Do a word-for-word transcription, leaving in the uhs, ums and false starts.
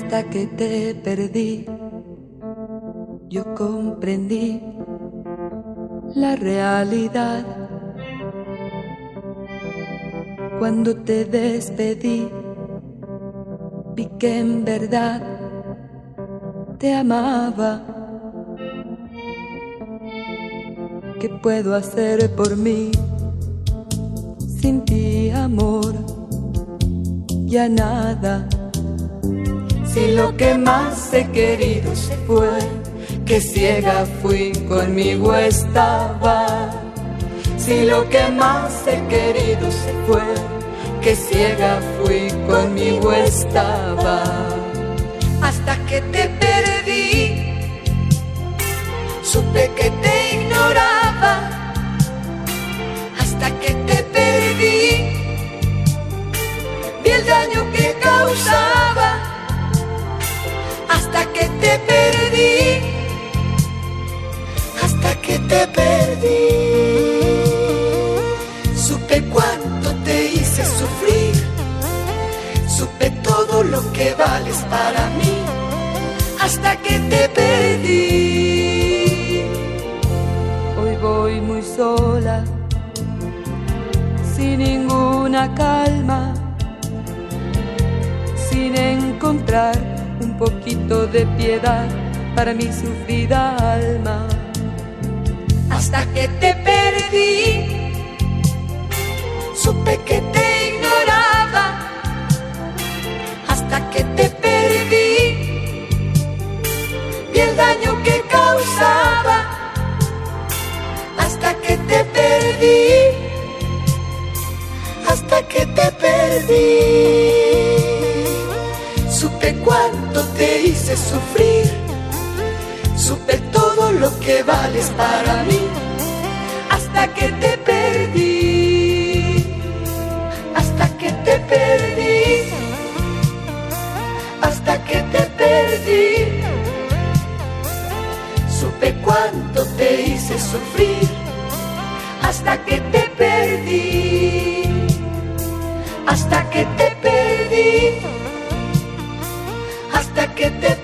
hasta que te perdí, yo comprendí la realidad. Cuando te despedí, vi que en verdad te amaba. ¿Qué puedo hacer por mí? Sin ti, amor, ya nada. Si lo que más he querido se fue, que ciega fui, conmigo estaba. Si lo que más he querido se fue, que ciega fui, conmigo estaba. Hasta que te perdí, supe que te ignoraba. Hasta que te perdí, vi el daño que causaba. Hasta que te perdí, hasta que te perdí. Supe cuánto te hice sufrir, supe todo lo que vales para mí. Hasta que te perdí. Hoy voy muy sola, sin ninguna calma, sin encontrar un poquito de piedad para mi sufrida alma. Hasta que te perdí, supe que te ignoraba. Hasta que te perdí, vi el daño que causaba. Hasta que te perdí, hasta que te perdí. Supe cuánto te hice sufrir, supe todo lo que vales para mí. Hasta que te perdí, hasta que te perdí, hasta que te perdí. Supe cuánto te hice sufrir, hasta que te perdí, hasta que te perdí, hasta que te